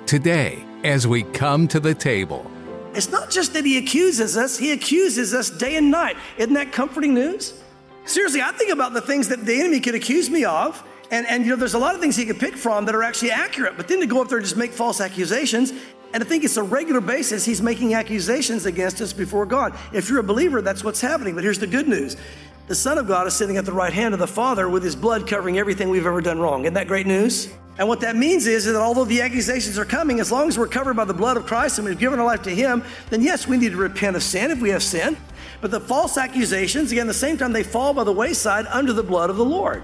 today as we come to the table. It's not just that he accuses us day and night. Isn't that comforting news? Seriously, I think about the things that the enemy could accuse me of, and there's a lot of things he could pick from that are actually accurate, but then to go up there and just make false accusations, and I think it's a regular basis he's making accusations against us before God. If you're a believer, that's what's happening, but here's the good news. The Son of God is sitting at the right hand of the Father with his blood covering everything we've ever done wrong. Isn't that great news? And what that means is that although the accusations are coming, as long as we're covered by the blood of Christ and we've given our life to him, then yes, we need to repent of sin if we have sinned. But the false accusations, again, at the same time, they fall by the wayside under the blood of the Lord.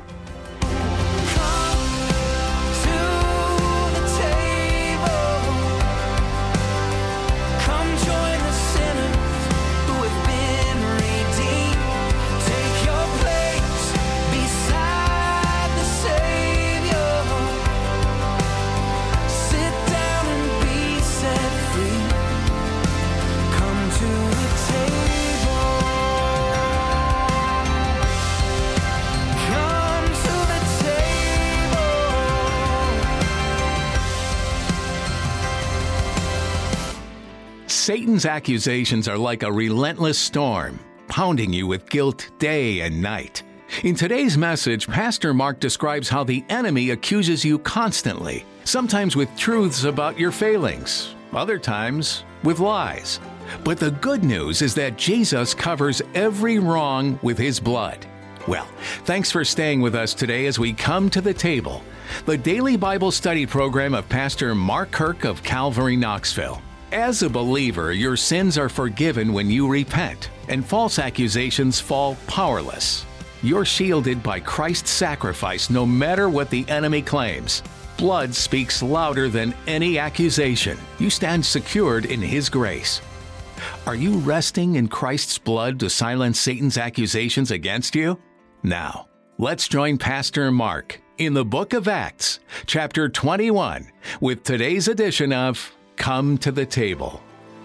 Satan's accusations are like a relentless storm, pounding you with guilt day and night. In today's message, Pastor Mark describes how the enemy accuses you constantly, sometimes with truths about your failings, other times with lies. But the good news is that Jesus covers every wrong with his blood. Well, thanks for staying with us today as we come to the table, the daily Bible study program of Pastor Mark Kirk of Calvary, Knoxville. As a believer, your sins are forgiven when you repent, and false accusations fall powerless. You're shielded by Christ's sacrifice no matter what the enemy claims. Blood speaks louder than any accusation. You stand secured in his grace. Are you resting in Christ's blood to silence Satan's accusations against you? Now, let's join Pastor Mark in the book of Acts, chapter 21, with today's edition of Come to the Table.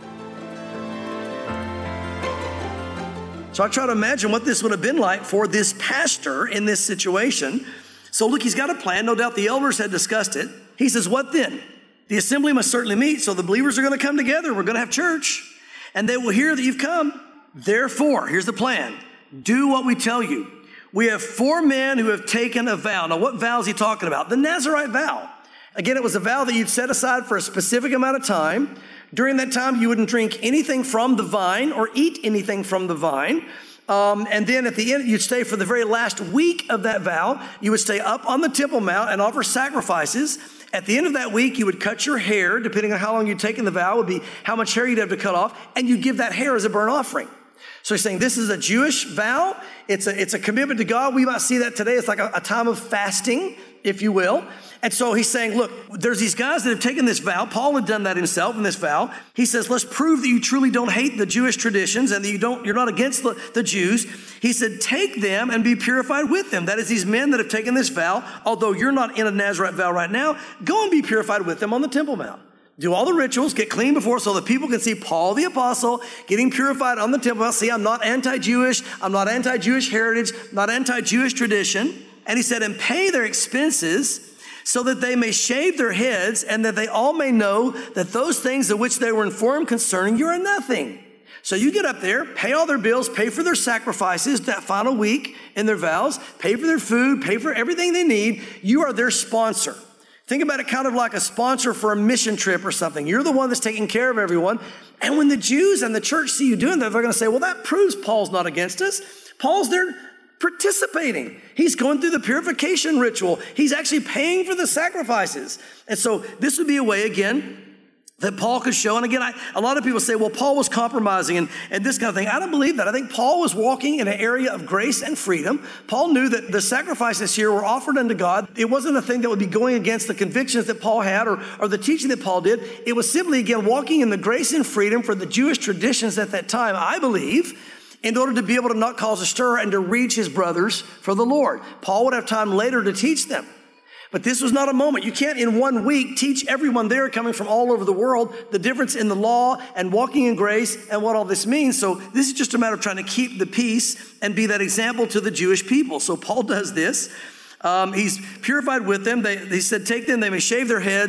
So I try to imagine what this would have been like for this pastor in this situation. So look, he's got a plan. No doubt the elders had discussed it. He says, what then? The assembly must certainly meet. So the believers are going to come together. We're going to have church. And they will hear that you've come. Therefore, here's the plan. Do what we tell you. We have 4 men who have taken a vow. Now, what vow is he talking about? The Nazirite vow. Again, it was a vow that you'd set aside for a specific amount of time. During that time, you wouldn't drink anything from the vine or eat anything from the vine. And then at the end, you'd stay for the very last week of that vow. You would stay up on the Temple Mount and offer sacrifices. At the end of that week, you would cut your hair, depending on how long you'd taken the vow, would be how much hair you'd have to cut off, and you'd give that hair as a burnt offering. So he's saying this is a Jewish vow. It's a commitment to God. We might see that today. It's like a time of fasting, if you will. And so he's saying, look, there's these guys that have taken this vow. Paul had done that himself in this vow. He says, let's prove that you truly don't hate the Jewish traditions and that you're not against the Jews. He said, take them and be purified with them. That is, these men that have taken this vow, although you're not in a Nazirite vow right now, go and be purified with them on the Temple Mount. Do all the rituals, get clean before so that people can see Paul the Apostle getting purified on the Temple Mount. See, I'm not anti-Jewish. I'm not anti-Jewish heritage, not anti-Jewish tradition. And he said, and pay their expenses so that they may shave their heads and that they all may know that those things of which they were informed concerning you are nothing. So you get up there, pay all their bills, pay for their sacrifices that final week in their vows, pay for their food, pay for everything they need. You are their sponsor. Think about it kind of like a sponsor for a mission trip or something. You're the one that's taking care of everyone. And when the Jews and the church see you doing that, they're going to say, well, that proves Paul's not against us. Paul's there participating. He's going through the purification ritual. He's actually paying for the sacrifices. And so this would be a way, again, that Paul could show. And again, a lot of people say, well, Paul was compromising and this kind of thing. I don't believe that. I think Paul was walking in an area of grace and freedom. Paul knew that the sacrifices here were offered unto God. It wasn't a thing that would be going against the convictions that Paul had or the teaching that Paul did. It was simply, again, walking in the grace and freedom for the Jewish traditions at that time, I believe, in order to be able to not cause a stir and to reach his brothers for the Lord. Paul would have time later to teach them. But this was not a moment. You can't in 1 week teach everyone there coming from all over the world the difference in the law and walking in grace and what all this means. So this is just a matter of trying to keep the peace and be that example to the Jewish people. So Paul does this. He's purified with them. He said, take them, they may shave their heads.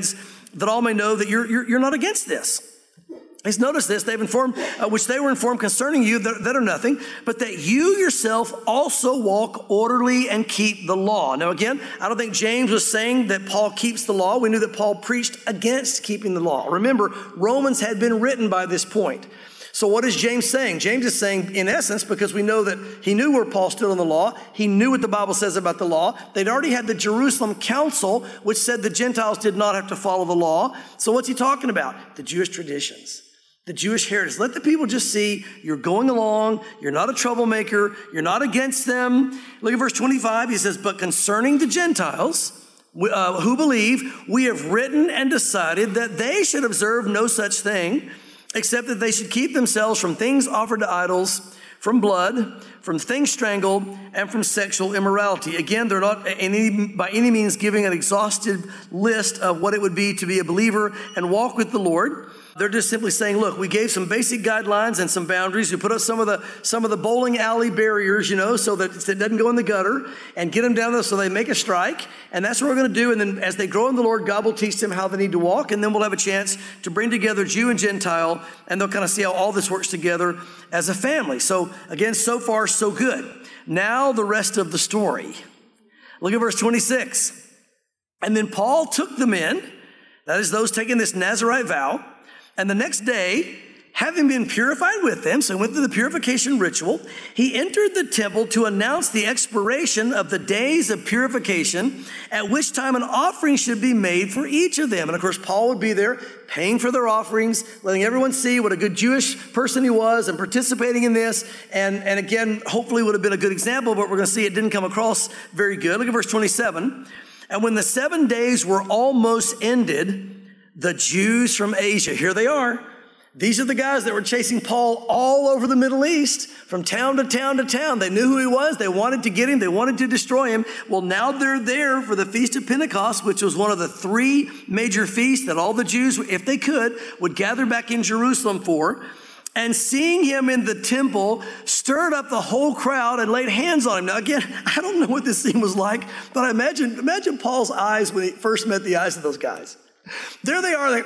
that all may know that you're not against this. He's noticed this, they've informed, which they were informed concerning you that are nothing, but that you yourself also walk orderly and keep the law. Now again, I don't think James was saying that Paul keeps the law. We knew that Paul preached against keeping the law. Remember, Romans had been written by this point. So what is James saying? James is saying, in essence, because we know that he knew where Paul stood on the law. He knew what the Bible says about the law. They'd already had the Jerusalem Council, which said the Gentiles did not have to follow the law. So what's he talking about? The Jewish traditions, the Jewish heritage. Let the people just see you're going along. You're not a troublemaker. You're not against them. Look at verse 25. He says, but concerning the Gentiles who believe, we have written and decided that they should observe no such thing, except that they should keep themselves from things offered to idols, from blood, from things strangled, and from sexual immorality. Again, they're not by any means giving an exhaustive list of what it would be to be a believer and walk with the Lord. They're just simply saying, look, we gave some basic guidelines and some boundaries. We put up some of the bowling alley barriers, so that it doesn't go in the gutter, and get them down there so they make a strike. And that's what we're going to do. And then as they grow in the Lord, God will teach them how they need to walk. And then we'll have a chance to bring together Jew and Gentile, and they'll kind of see how all this works together as a family. So again, so far, so good. Now the rest of the story. Look at verse 26. And then Paul took them in, that is those taking this Nazirite vow, and the next day, having been purified with them, so he went through the purification ritual, he entered the temple to announce the expiration of the days of purification, at which time an offering should be made for each of them. And of course, Paul would be there paying for their offerings, letting everyone see what a good Jewish person he was and participating in this. And again, hopefully would have been a good example, but we're going to see it didn't come across very good. Look at verse 27. And when the 7 days were almost ended, the Jews from Asia, here they are. These are the guys that were chasing Paul all over the Middle East, from town to town to town. They knew who he was. They wanted to get him. They wanted to destroy him. Well, now they're there for the Feast of Pentecost, which was one of the 3 major feasts that all the Jews, if they could, would gather back in Jerusalem for. And seeing him in the temple, stirred up the whole crowd and laid hands on him. Now again, I don't know what this scene was like, but imagine Paul's eyes when he first met the eyes of those guys. There they are, like,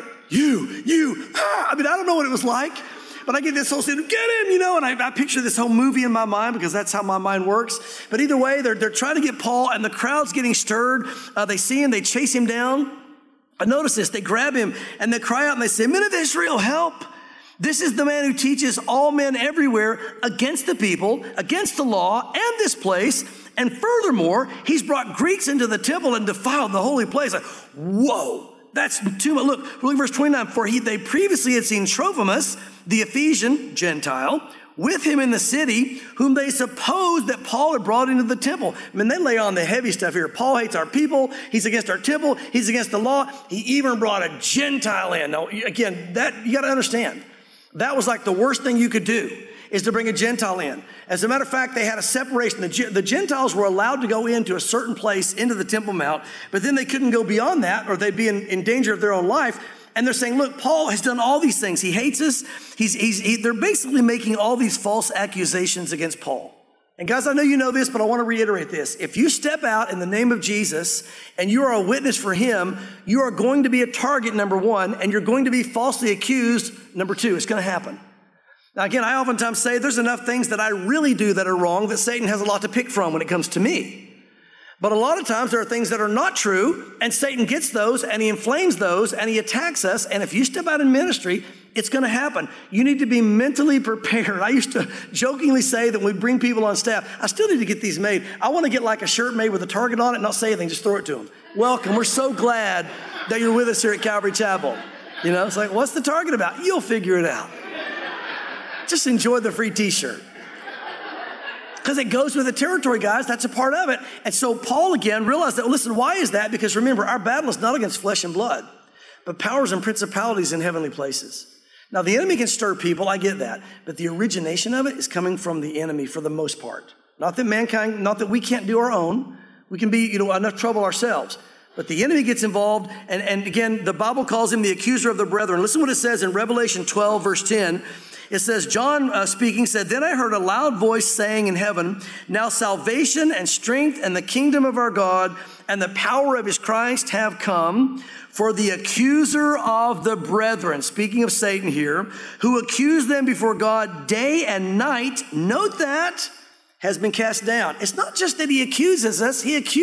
I don't know what it was like, but I get this whole scene, get him, and I picture this whole movie in my mind because that's how my mind works. But either way, they're trying to get Paul, and the crowd's getting stirred. They see him, they chase him down. But notice this, they grab him and they cry out and they say, Men of Israel, help. This is the man who teaches all men everywhere against the people, against the law and this place. And furthermore, he's brought Greeks into the temple and defiled the holy place. Like, whoa. That's too much. Look verse 29. For they previously had seen Trophimus, the Ephesian Gentile, with him in the city, whom they supposed that Paul had brought into the temple. I mean, they lay on the heavy stuff here. Paul hates our people. He's against our temple. He's against the law. He even brought a Gentile in. Now, again, that you got to understand. That was like the worst thing you could do, is to bring a Gentile in. As a matter of fact, they had a separation. The Gentiles were allowed to go into a certain place, into the Temple Mount, but then they couldn't go beyond that or they'd be in danger of their own life. And they're saying, look, Paul has done all these things. He hates us. They're basically making all these false accusations against Paul. And guys, I know you know this, but I want to reiterate this. If you step out in the name of Jesus and you are a witness for him, you are going to be a target, number one, and you're going to be falsely accused, number two. It's going to happen. Now, again, I oftentimes say there's enough things that I really do that are wrong that Satan has a lot to pick from when it comes to me. But a lot of times there are things that are not true, and Satan gets those, and he inflames those, and he attacks us. And if you step out in ministry, it's going to happen. You need to be mentally prepared. I used to jokingly say that when we bring people on staff, I still need to get these made. I want to get like a shirt made with a target on it and not say anything, just throw it to them. Welcome. We're so glad that you're with us here at Calvary Chapel. It's like, what's the target about? You'll figure it out. Just enjoy the free t-shirt. Because it goes with the territory, guys. That's a part of it. And so Paul, again, realized that, listen, why is that? Because remember, our battle is not against flesh and blood, but powers and principalities in heavenly places. Now, the enemy can stir people. I get that. But the origination of it is coming from the enemy for the most part. Not that we can't do our own. We can be, enough trouble ourselves. But the enemy gets involved. And again, the Bible calls him the accuser of the brethren. Listen what it says in Revelation 12, verse 10. It says, John speaking said, "Then I heard a loud voice saying in heaven, 'Now salvation and strength and the kingdom of our God and the power of his Christ have come. For the accuser of the brethren,'" speaking of Satan here, "'who accused them before God day and night,'" note that, "'has been cast down." It's not just that he accuses us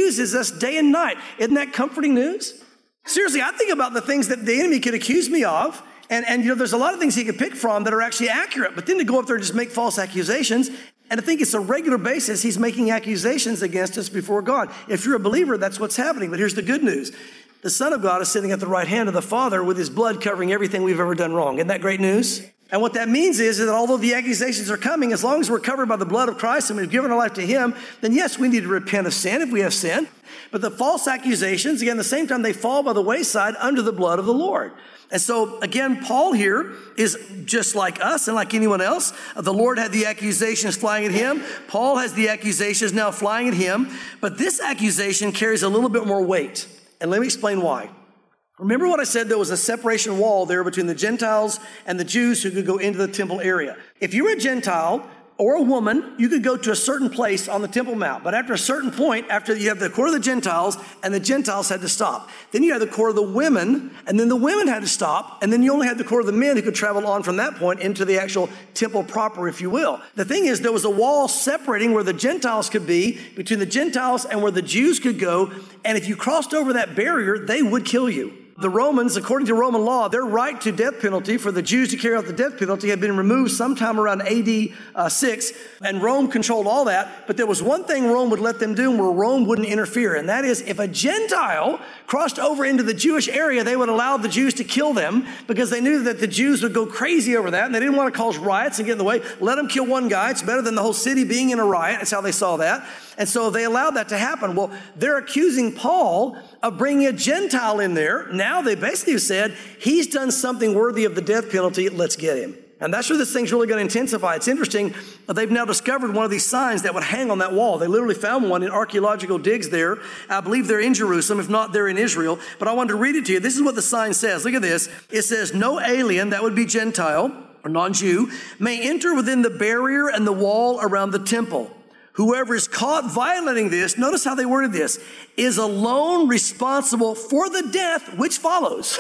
day and night. Isn't that comforting news? Seriously, I think about the things that the enemy could accuse me of, and there's a lot of things he could pick from that are actually accurate, but then to go up there and just make false accusations, and I think it's a regular basis he's making accusations against us before God. If you're a believer, that's what's happening. But here's the good news. The Son of God is sitting at the right hand of the Father with his blood covering everything we've ever done wrong. Isn't that great news? And what that means is that although the accusations are coming, as long as we're covered by the blood of Christ and we've given our life to him, then yes, we need to repent of sin if we have sinned. But the false accusations, again, at the same time, they fall by the wayside under the blood of the Lord. And so, again, Paul here is just like us and like anyone else. The Lord had the accusations flying at him. Paul has the accusations now flying at him. But this accusation carries a little bit more weight. And let me explain why. Remember what I said, there was a separation wall there between the Gentiles and the Jews who could go into the temple area. If you were a Gentile or a woman, you could go to a certain place on the Temple Mount. But after a certain point, after you have the court of the Gentiles, and the Gentiles had to stop. Then you had the court of the women, and then the women had to stop. And then you only had the court of the men who could travel on from that point into the actual temple proper, if you will. The thing is, there was a wall separating where the Gentiles could be, between the Gentiles and where the Jews could go. And if you crossed over that barrier, they would kill you. The Romans, according to Roman law, their right to death penalty for the Jews to carry out the death penalty had been removed sometime around AD 6, and Rome controlled all that. But there was one thing Rome would let them do where Rome wouldn't interfere, and that is if a Gentile crossed over into the Jewish area, they would allow the Jews to kill them because they knew that the Jews would go crazy over that, and they didn't want to cause riots and get in the way. Let them kill one guy. It's better than the whole city being in a riot. That's how they saw that. And so they allowed that to happen. Well, they're accusing Paul of bringing a Gentile in there. Now they basically said, he's done something worthy of the death penalty. Let's get him. And that's where this thing's really going to intensify. It's interesting that they've now discovered one of these signs that would hang on that wall. They literally found one in archaeological digs there. I believe they're in Jerusalem, if not, they're in Israel. But I wanted to read it to you. This is what the sign says. Look at this. It says, "No alien," that would be Gentile or non-Jew, "may enter within the barrier and the wall around the temple. Whoever is caught violating this," notice how they worded this, "is alone responsible for the death which follows."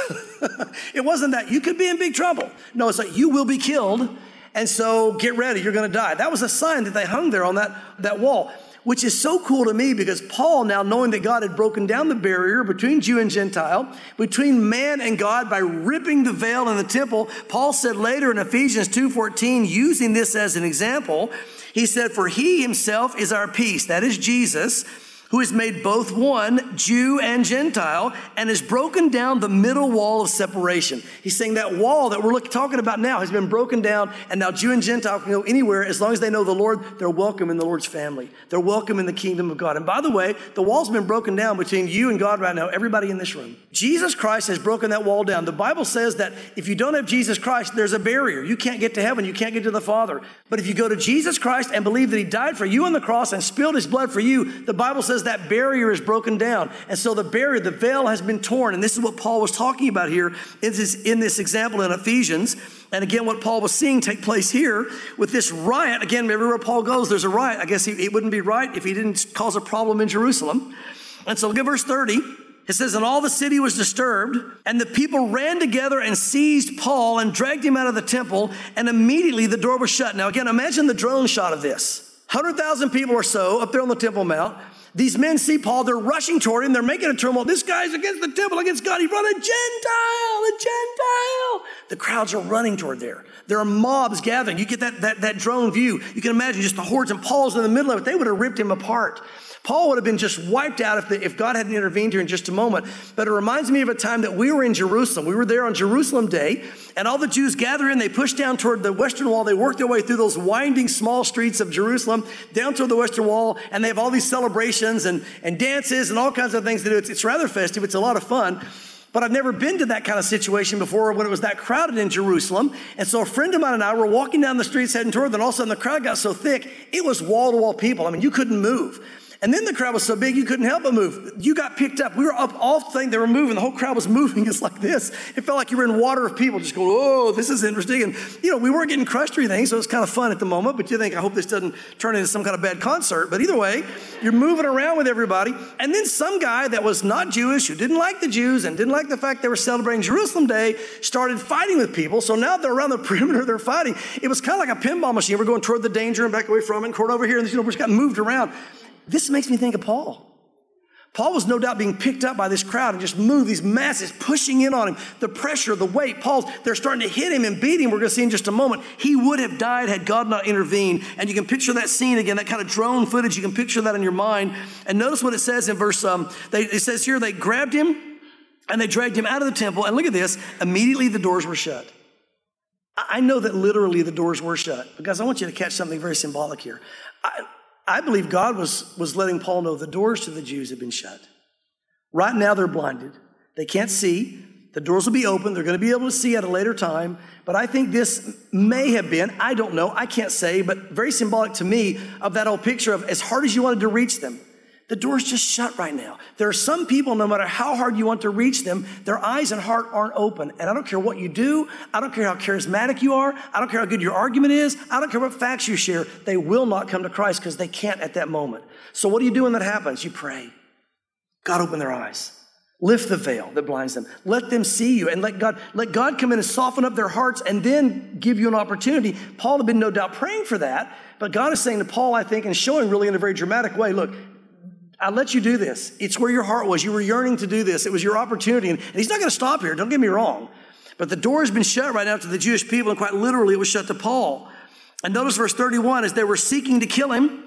It wasn't that you could be in big trouble. No, it's like you will be killed, and so get ready, you're going to die. That was a sign that they hung there on that wall, which is so cool to me because Paul, now knowing that God had broken down the barrier between Jew and Gentile, between man and God by ripping the veil in the temple, Paul said later in Ephesians 2:14, using this as an example, he said, "For he himself is our peace," that is Jesus, "who has made both one, Jew and Gentile, and has broken down the middle wall of separation." He's saying that wall that we're talking about now has been broken down, and now Jew and Gentile can go anywhere as long as they know the Lord. They're welcome in the Lord's family. They're welcome in the kingdom of God. And by the way, the wall's been broken down between you and God right now, everybody in this room. Jesus Christ has broken that wall down. The Bible says that if you don't have Jesus Christ, there's a barrier. You can't get to heaven. You can't get to the Father. But if you go to Jesus Christ and believe that he died for you on the cross and spilled his blood for you, the Bible says that barrier is broken down. And so the barrier, the veil has been torn. And this is what Paul was talking about here in this example in Ephesians. And again, what Paul was seeing take place here with this riot. Again, everywhere Paul goes, there's a riot. I guess it wouldn't be right if he didn't cause a problem in Jerusalem. And so look at verse 30. It says, "And all the city was disturbed, and the people ran together and seized Paul and dragged him out of the temple, and immediately the door was shut." Now again, imagine the drone shot of this. 100,000 people or so up there on the Temple Mount. These men see Paul, they're rushing toward him, they're making a turmoil. This guy's against the temple, against God. He brought a Gentile. The crowds are running toward there. There are mobs gathering. You get that drone view. You can imagine just the hordes, and Paul's in the middle of it. They would have ripped him apart. Paul would have been just wiped out if God hadn't intervened here in just a moment. But it reminds me of a time that we were in Jerusalem. We were there on Jerusalem Day, and all the Jews gather in. They push down toward the Western Wall. They work their way through those winding small streets of Jerusalem, down toward the Western Wall, and they have all these celebrations and dances and all kinds of things to do. It's rather festive. It's a lot of fun. But I've never been to that kind of situation before when it was that crowded in Jerusalem. And so a friend of mine and I were walking down the streets heading toward them, and all of a sudden the crowd got so thick, it was wall-to-wall people. I mean, you couldn't move. And then the crowd was so big, you couldn't help but move. You got picked up. We were up off the thing. They were moving. The whole crowd was moving. It's like this. It felt like you were in water of people just going, oh, this is interesting. And, we weren't getting crushed or anything, so it was kind of fun at the moment. But you think, I hope this doesn't turn into some kind of bad concert. But either way, you're moving around with everybody. And then some guy that was not Jewish, who didn't like the Jews and didn't like the fact they were celebrating Jerusalem Day, started fighting with people. So now they're around the perimeter, they're fighting. It was kind of like a pinball machine. We're going toward the danger and back away from it, and toward over here. And, we just got moved around. This makes me think of Paul. Paul was no doubt being picked up by this crowd and just moved, these masses pushing in on him, the pressure, the weight. They're starting to hit him and beat him. We're going to see in just a moment. He would have died had God not intervened. And you can picture that scene again, that kind of drone footage. You can picture that in your mind. And notice what it says in verse, it says here, they grabbed him and they dragged him out of the temple. And look at this, immediately the doors were shut. I know that literally the doors were shut, because I want you to catch something very symbolic here. I believe God was letting Paul know the doors to the Jews had been shut. Right now they're blinded. They can't see. The doors will be open. They're going to be able to see at a later time. But I think this may have been, I don't know, I can't say, but very symbolic to me of that old picture of as hard as you wanted to reach them, the door's just shut right now. There are some people, no matter how hard you want to reach them, their eyes and heart aren't open. And I don't care what you do. I don't care how charismatic you are. I don't care how good your argument is. I don't care what facts you share. They will not come to Christ because they can't at that moment. So what do you do when that happens? You pray. God, open their eyes. Lift the veil that blinds them. Let them see you, and let God come in and soften up their hearts and then give you an opportunity. Paul had been no doubt praying for that, but God is saying to Paul, I think, and showing really in a very dramatic way, look, I let you do this. It's where your heart was. You were yearning to do this. It was your opportunity. And he's not going to stop here. Don't get me wrong. But the door has been shut right now to the Jewish people, and quite literally it was shut to Paul. And notice verse 31, as they were seeking to kill him,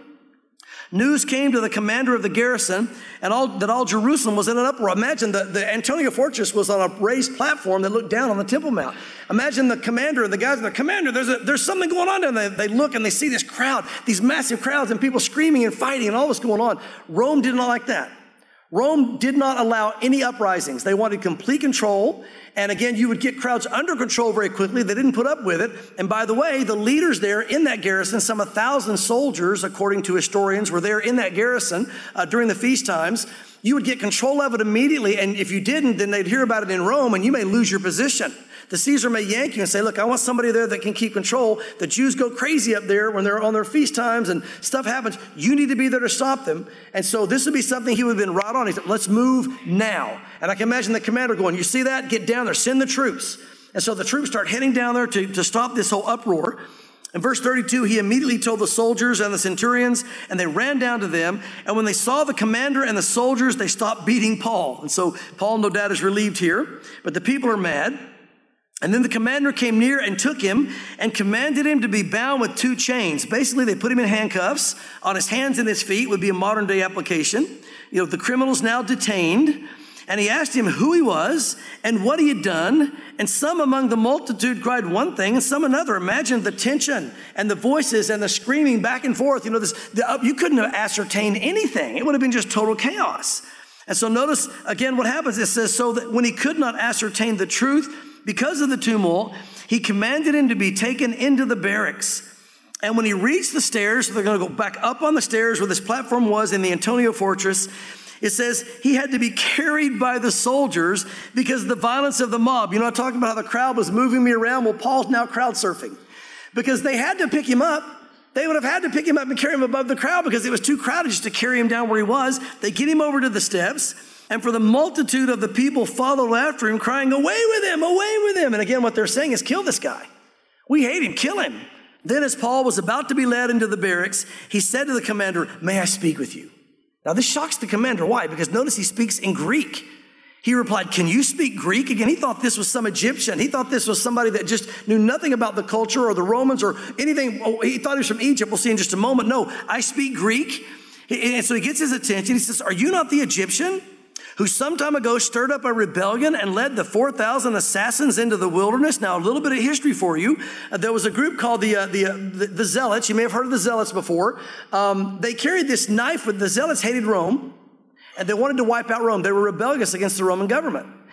news came to the commander of the garrison that all Jerusalem was in an uproar. Imagine the Antonia fortress was on a raised platform that looked down on the Temple Mount. Imagine the commander and the guys, commander, there's something going on down there. They look and they see this crowd, these massive crowds and people screaming and fighting and all this going on. Rome did not like that. Rome did not allow any uprisings. They wanted complete control. And again, you would get crowds under control very quickly. They didn't put up with it. And by the way, the leaders there in that garrison, some 1,000 soldiers, according to historians, were there in that garrison during the feast times. You would get control of it immediately. And if you didn't, then they'd hear about it in Rome and you may lose your position. The Caesar may yank you and say, look, I want somebody there that can keep control. The Jews go crazy up there when they're on their feast times and stuff happens. You need to be there to stop them. And so this would be something he would have been right on. He said, let's move now. And I can imagine the commander going, you see that? Get down there, send the troops. And so the troops start heading down there to stop this whole uproar. In verse 32, he immediately told the soldiers and the centurions, and they ran down to them. And when they saw the commander and the soldiers, they stopped beating Paul. And so Paul, no doubt, is relieved here. But the people are mad. And then the commander came near and took him and commanded him to be bound with 2 chains. Basically, they put him in handcuffs. On his hands and his feet would be a modern day application. The criminal's now detained. And he asked him who he was and what he had done. And some among the multitude cried one thing and some another. Imagine the tension and the voices and the screaming back and forth. You couldn't have ascertained anything. It would have been just total chaos. And so notice again what happens. It says, so that when he could not ascertain the truth, because of the tumult, he commanded him to be taken into the barracks. And when he reached the stairs, so they're going to go back up on the stairs where this platform was in the Antonia fortress, it says he had to be carried by the soldiers because of the violence of the mob. I talked about how the crowd was moving me around. Well, Paul's now crowd surfing because they had to pick him up. They would have had to pick him up and carry him above the crowd because it was too crowded just to carry him down where he was. They get him over to the steps. And for the multitude of the people followed after him, crying, away with him, away with him. And again, what they're saying is, kill this guy. We hate him, kill him. Then as Paul was about to be led into the barracks, he said to the commander, may I speak with you? Now this shocks the commander. Why? Because notice he speaks in Greek. He replied, can you speak Greek? Again, he thought this was some Egyptian. He thought this was somebody that just knew nothing about the culture or the Romans or anything. He thought he was from Egypt. We'll see in just a moment. No, I speak Greek. And so he gets his attention. He says, are you not the Egyptian who some time ago stirred up a rebellion and led the 4,000 assassins into the wilderness? Now, a little bit of history for you. There was a group called the Zealots. You may have heard of the Zealots before. They carried this knife. The Zealots hated Rome, and they wanted to wipe out Rome. They were rebellious against the Roman government.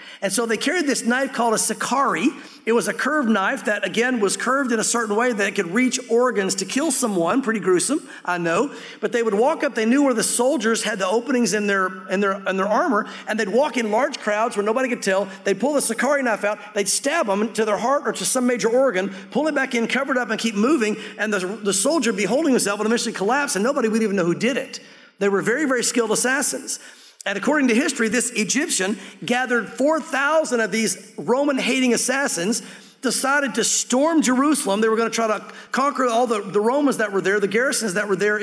And so they carried this knife called a Sicarii. It was a curved knife that, again, was curved in a certain way that it could reach organs to kill someone. Pretty gruesome, I know. But they would walk up. They knew where the soldiers had the openings in their armor, and they'd walk in large crowds where nobody could tell. They'd pull the Sicarii knife out. They'd stab them to their heart or to some major organ, pull it back in, cover it up, and keep moving. And the soldier would be holding himself and eventually collapse, and nobody would even know who did it. They were very, very skilled assassins. And according to history, this Egyptian gathered 4,000 of these Roman-hating assassins, decided to storm Jerusalem. They were going to try to conquer all the Romans that were there, the garrisons that were there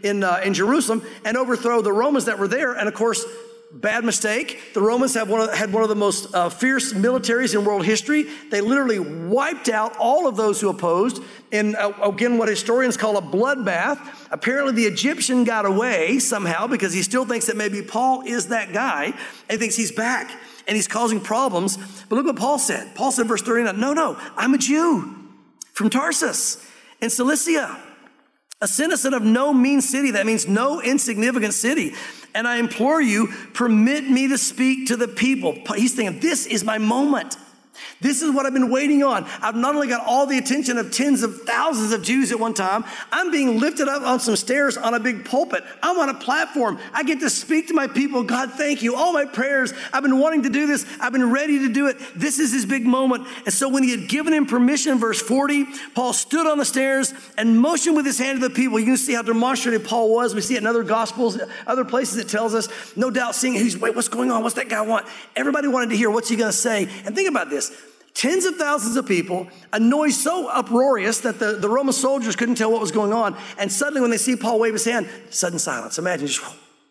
in Jerusalem, and overthrow the Romans that were there. And of course, bad mistake. The Romans had one of the most fierce militaries in world history. They literally wiped out all of those who opposed in, again, what historians call a bloodbath. Apparently, the Egyptian got away somehow because he still thinks that maybe Paul is that guy, and he thinks he's back, and he's causing problems. But look what Paul said. Paul said, verse 39, no, I'm a Jew from Tarsus in Cilicia, a citizen of no mean city. That means no insignificant city. And I implore you, permit me to speak to the people. He's thinking, this is my moment. This is what I've been waiting on. I've not only got all the attention of tens of thousands of Jews at one time, I'm being lifted up on some stairs on a big pulpit. I'm on a platform. I get to speak to my people. God, thank you. All my prayers. I've been wanting to do this. I've been ready to do it. This is his big moment. And so when he had given him permission, verse 40, Paul stood on the stairs and motioned with his hand to the people. You can see how demonstrative Paul was. We see it in other gospels, other places it tells us, no doubt seeing, wait, what's going on? What's that guy want? Everybody wanted to hear, what's he going to say? And think about this. Tens of thousands of people, a noise so uproarious that the Roman soldiers couldn't tell what was going on. And suddenly when they see Paul wave his hand, sudden silence. Imagine just,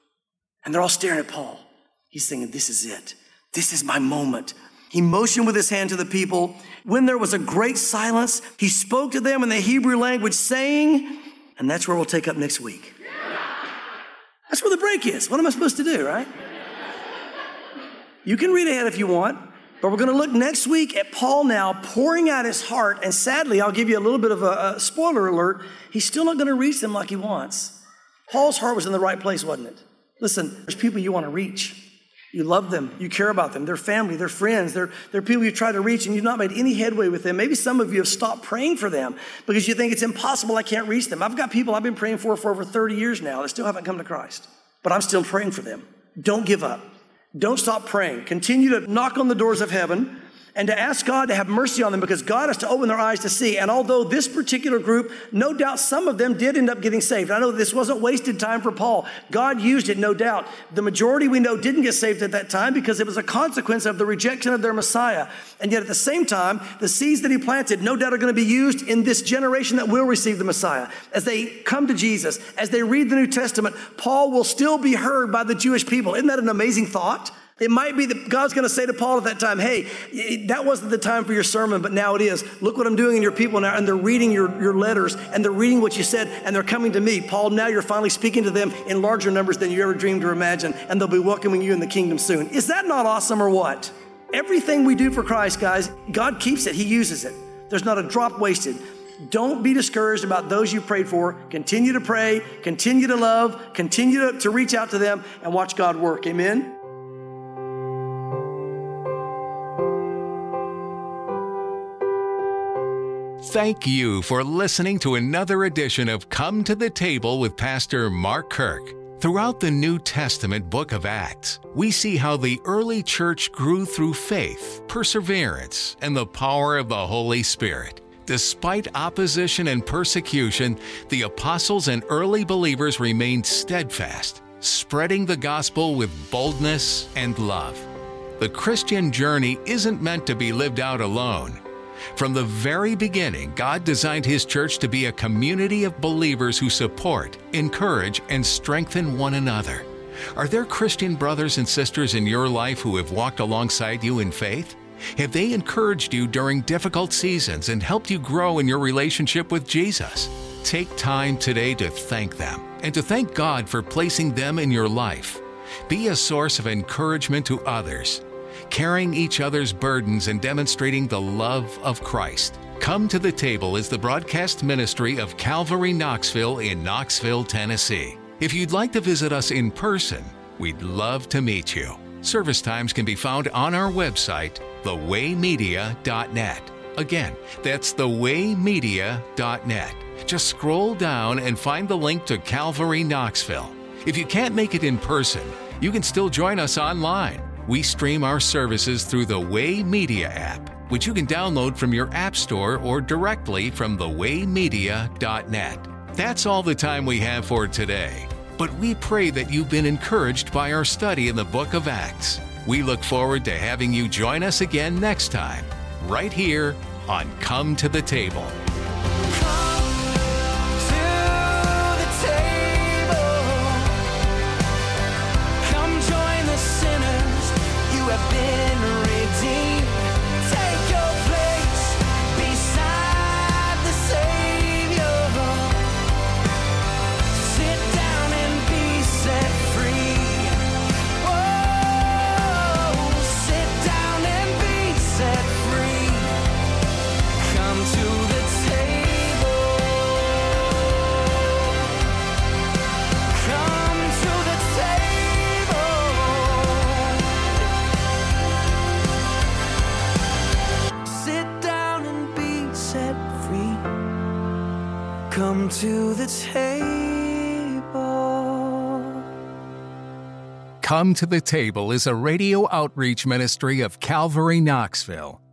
and they're all staring at Paul. He's thinking, this is it. This is my moment. He motioned with his hand to the people. When there was a great silence, he spoke to them in the Hebrew language saying, and that's where we'll take up next week. That's where the break is. What am I supposed to do, right? You can read ahead if you want. But we're going to look next week at Paul now pouring out his heart. And sadly, I'll give you a little bit of a spoiler alert. He's still not going to reach them like he wants. Paul's heart was in the right place, wasn't it? Listen, there's people you want to reach. You love them. You care about them. They're family. They're friends. They're people you try to reach, and you've not made any headway with them. Maybe some of you have stopped praying for them because you think it's impossible. I can't reach them. I've got people I've been praying for over 30 years now that still haven't come to Christ. But I'm still praying for them. Don't give up. Don't stop praying. Continue to knock on the doors of heaven and to ask God to have mercy on them because God has to open their eyes to see. And although this particular group, no doubt some of them did end up getting saved. I know this wasn't wasted time for Paul. God used it, no doubt. The majority we know didn't get saved at that time because it was a consequence of the rejection of their Messiah. And yet at the same time, the seeds that he planted, no doubt are going to be used in this generation that will receive the Messiah. As they come to Jesus, as they read the New Testament, Paul will still be heard by the Jewish people. Isn't that an amazing thought? It might be that God's going to say to Paul at that time, hey, that wasn't the time for your sermon, but now it is. Look what I'm doing in your people now. And they're reading your letters, and they're reading what you said, and they're coming to me. Paul, now you're finally speaking to them in larger numbers than you ever dreamed or imagined, and they'll be welcoming you in the kingdom soon. Is that not awesome or what? Everything we do for Christ, guys, God keeps it. He uses it. There's not a drop wasted. Don't be discouraged about those you prayed for. Continue to pray, continue to love, continue to reach out to them, and watch God work. Amen? Thank you for listening to another edition of Come to the Table with Pastor Mark Kirk. Throughout the New Testament book of Acts, we see how the early church grew through faith, perseverance, and the power of the Holy Spirit. Despite opposition and persecution, the apostles and early believers remained steadfast, spreading the gospel with boldness and love. The Christian journey isn't meant to be lived out alone. From the very beginning, God designed His church to be a community of believers who support, encourage, and strengthen one another. Are there Christian brothers and sisters in your life who have walked alongside you in faith? Have they encouraged you during difficult seasons and helped you grow in your relationship with Jesus? Take time today to thank them and to thank God for placing them in your life. Be a source of encouragement to others, carrying each other's burdens and demonstrating the love of Christ. Come to the Table is the broadcast ministry of Calvary Knoxville in Knoxville, Tennessee. If you'd like to visit us in person, we'd love to meet you. Service times can be found on our website, thewaymedia.net. Again, that's thewaymedia.net. Just scroll down and find the link to Calvary Knoxville. If you can't make it in person, you can still join us online. We stream our services through the Way Media app, which you can download from your app store or directly from thewaymedia.net. That's all the time we have for today. But we pray that you've been encouraged by our study in the book of Acts. We look forward to having you join us again next time, right here on Come to the Table. Come to the table. Come to the Table is a radio outreach ministry of Calvary Knoxville.